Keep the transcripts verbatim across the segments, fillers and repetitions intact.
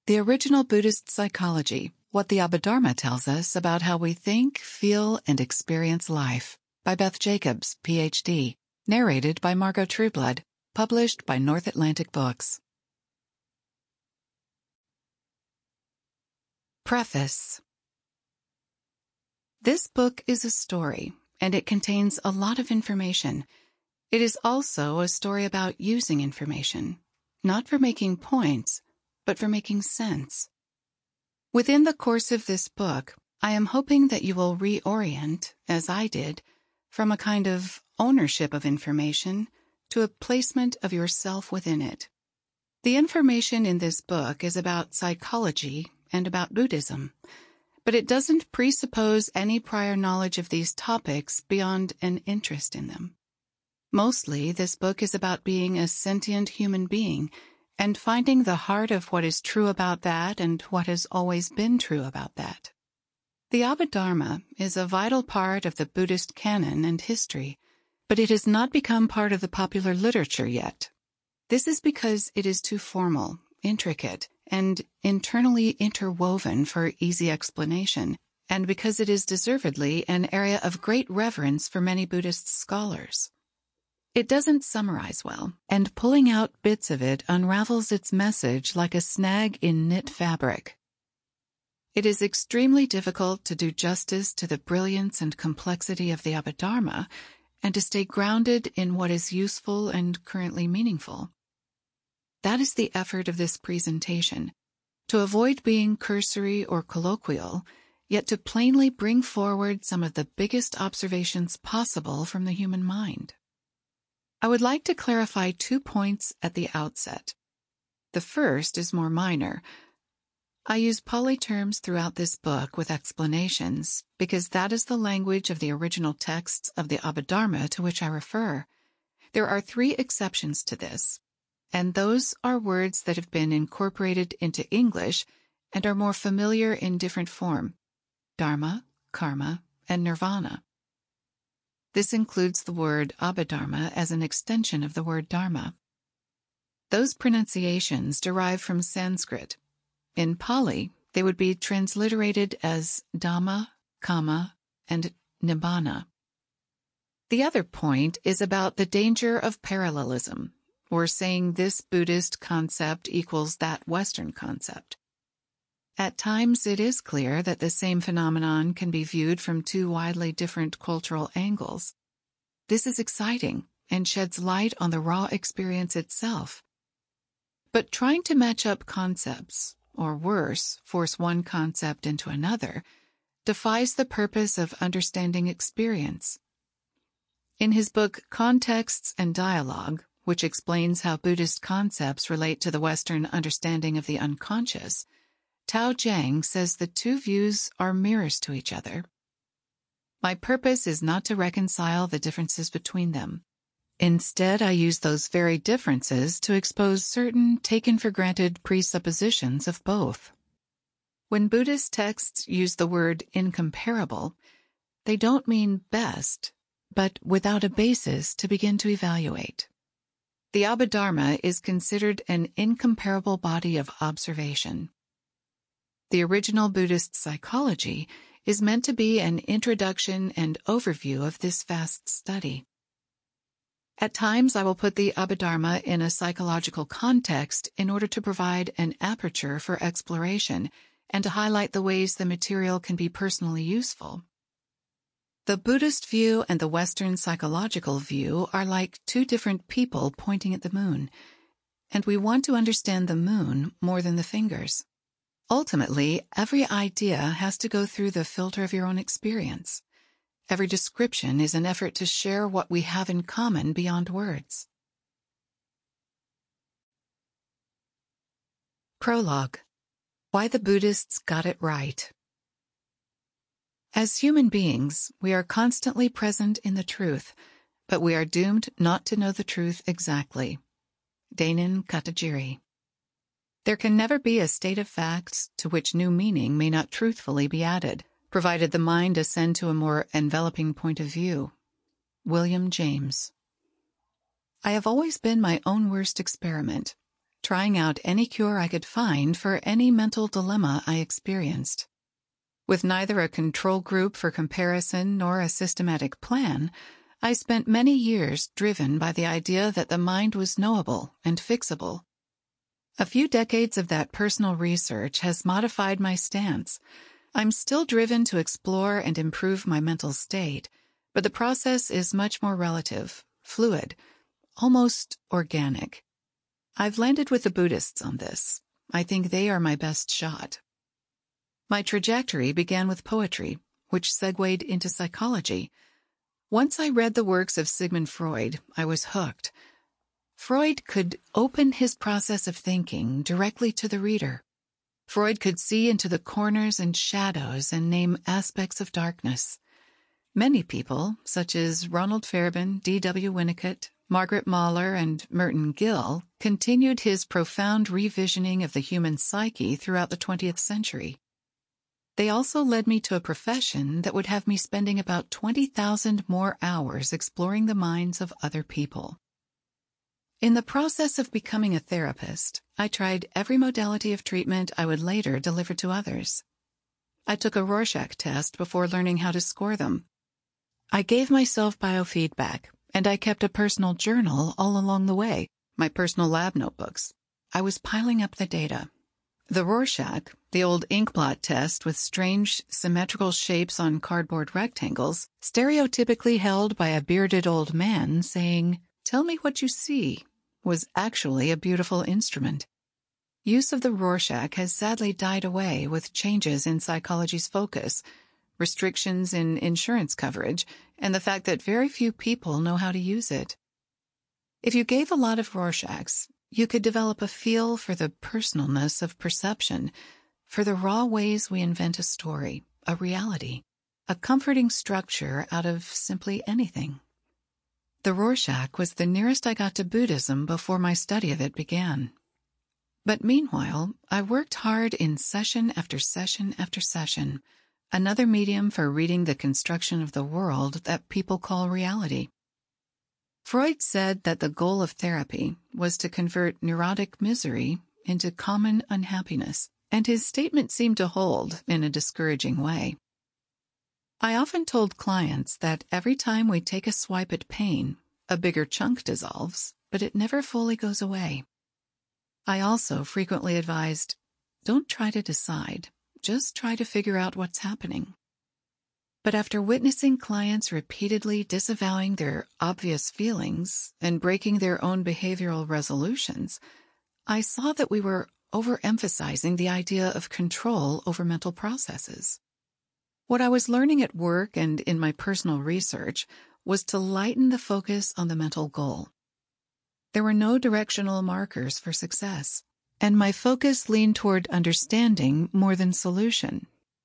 The Original Buddhist Psychology, What the Abhidharma Tells Us About How We Think, Feel, and Experience Life, by Beth Jacobs, P H D, narrated by Margot Trueblood, published by North Atlantic Books. Preface. This book is a story, and it contains a lot of information. It is also a story about using information, not for making points, but for making sense. Within the course of this book, I am hoping that you will reorient, as I did, from a kind of ownership of information to a placement of yourself within it. The information in this book is about psychology and about Buddhism, but it doesn't presuppose any prior knowledge of these topics beyond an interest in them. Mostly, this book is about being a sentient human being and finding the heart of what is true about that and what has always been true about that. The Abhidharma is a vital part of the Buddhist canon and history, but it has not become part of the popular literature yet. This is because it is too formal, intricate, and internally interwoven for easy explanation, and because it is deservedly an area of great reverence for many Buddhist scholars. It doesn't summarize well, and pulling out bits of it unravels its message like a snag in knit fabric. It is extremely difficult to do justice to the brilliance and complexity of the Abhidharma and to stay grounded in what is useful and currently meaningful. That is the effort of this presentation, to avoid being cursory or colloquial, yet to plainly bring forward some of the biggest observations possible from the human mind. I would like to clarify two points at the outset. The first is more minor. I use Pali terms throughout this book with explanations because that is the language of the original texts of the Abhidharma to which I refer. There are three exceptions to this, and those are words that have been incorporated into English and are more familiar in different form: dharma, karma, and nirvana. This includes the word Abhidharma as an extension of the word dharma. Those pronunciations derive from Sanskrit. In Pali, they would be transliterated as Dhamma, Kama, and Nibbana. The other point is about the danger of parallelism, or saying this Buddhist concept equals that Western concept. At times, it is clear that the same phenomenon can be viewed from two widely different cultural angles. This is exciting and sheds light on the raw experience itself. But trying to match up concepts, or worse, force one concept into another, defies the purpose of understanding experience. In his book Contexts and Dialogue, which explains how Buddhist concepts relate to the Western understanding of the unconscious, Tao Jiang says the two views are mirrors to each other. My purpose is not to reconcile the differences between them. Instead, I use those very differences to expose certain taken-for-granted presuppositions of both. When Buddhist texts use the word incomparable, they don't mean best, but without a basis to begin to evaluate. The Abhidharma is considered an incomparable body of observation. The Original Buddhist Psychology is meant to be an introduction and overview of this vast study. At times, I will put the Abhidharma in a psychological context in order to provide an aperture for exploration and to highlight the ways the material can be personally useful. The Buddhist view and the Western psychological view are like two different people pointing at the moon, and we want to understand the moon more than the fingers. Ultimately, every idea has to go through the filter of your own experience. Every description is an effort to share what we have in common beyond words. Prologue. Why the Buddhists got it right. As human beings, we are constantly present in the truth, but we are doomed not to know the truth exactly. Dainin Katagiri. There can never be a state of facts to which new meaning may not truthfully be added, provided the mind ascend to a more enveloping point of view. William James. I have always been my own worst experiment. trying out any cure I could find for any mental dilemma I experienced. With neither a control group for comparison nor a systematic plan, I spent many years driven by the idea that the mind was knowable and fixable. A few decades of that personal research has modified my stance. I'm still driven to explore and improve my mental state, but the process is much more relative, fluid, almost organic. I've landed with the Buddhists on this. I think they are my best shot. My trajectory began with poetry, which segued into psychology. Once I read the works of Sigmund Freud, I was hooked. Freud could open his process of thinking directly to the reader. Freud could see into the corners and shadows and name aspects of darkness. Many people, such as Ronald Fairbairn, D W Winnicott, Margaret Mahler, and Merton Gill, continued his profound revisioning of the human psyche throughout the twentieth century. They also led me to a profession that would have me spending about twenty thousand more hours exploring the minds of other people. In the process of becoming a therapist, I tried every modality of treatment I would later deliver to others. I took a Rorschach test before learning how to score them. I gave myself biofeedback, and I kept a personal journal all along the way, my personal lab notebooks. I was piling up the data. The Rorschach, the old inkblot test with strange symmetrical shapes on cardboard rectangles, stereotypically held by a bearded old man saying, "Tell me what you see," was actually a beautiful instrument. Use of the Rorschach has sadly died away with changes in psychology's focus, restrictions in insurance coverage, and the fact that very few people know how to use it. If you gave a lot of Rorschachs, you could develop a feel for the personalness of perception, for the raw ways we invent a story, a reality, a comforting structure out of simply anything. The Rorschach was the nearest I got to Buddhism before my study of it began. But meanwhile, I worked hard in session after session after session, another medium for reading the construction of the world that people call reality. Freud said that the goal of therapy was to convert neurotic misery into common unhappiness, and his statement seemed to hold in a discouraging way. I often told clients that every time we take a swipe at pain, a bigger chunk dissolves, but it never fully goes away. I also frequently advised, don't try to decide, just try to figure out what's happening. But after witnessing clients repeatedly disavowing their obvious feelings and breaking their own behavioral resolutions, I saw that we were overemphasizing the idea of control over mental processes. What I was learning at work and in my personal research was to lighten the focus on the mental goal. There were no directional markers for success, and my focus leaned toward understanding more than solution.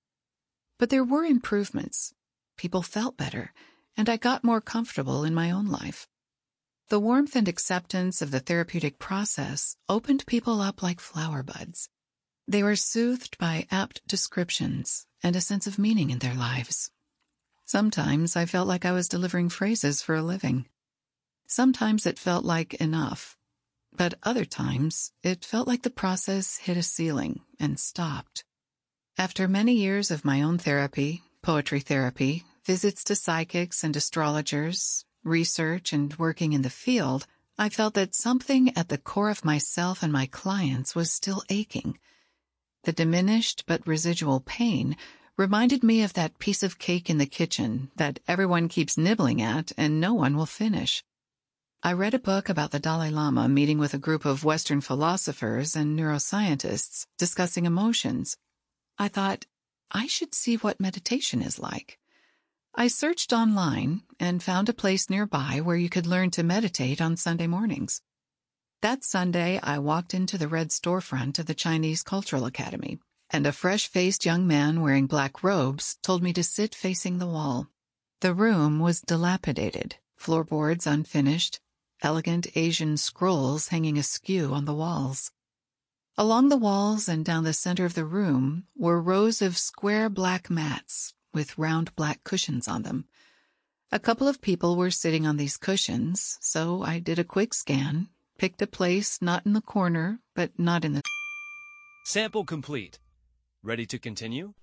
But there were improvements. People felt better, and I got more comfortable in my own life. The warmth and acceptance of the therapeutic process opened people up like flower buds. They were soothed by apt descriptions and a sense of meaning in their lives. Sometimes I felt like I was delivering phrases for a living. Sometimes it felt like enough, but other times it felt like the process hit a ceiling and stopped. After many years of my own therapy, poetry therapy, visits to psychics and astrologers, research and working in the field, I felt that something at the core of myself and my clients was still aching. The diminished but residual pain reminded me of that piece of cake in the kitchen that everyone keeps nibbling at and no one will finish. I read a book about the Dalai Lama meeting with a group of Western philosophers and neuroscientists discussing emotions. I thought, I should see what meditation is like. I searched online and found a place nearby where you could learn to meditate on Sunday mornings. That Sunday, I walked into the red storefront of the Chinese Cultural Academy, and a fresh-faced young man wearing black robes told me to sit facing the wall. The room was dilapidated, floorboards unfinished, elegant Asian scrolls hanging askew on the walls. Along the walls and down the center of the room were rows of square black mats with round black cushions on them. A couple of people were sitting on these cushions, so I did a quick scan, picked a place not in the corner but not in the... Sample complete. Ready to continue?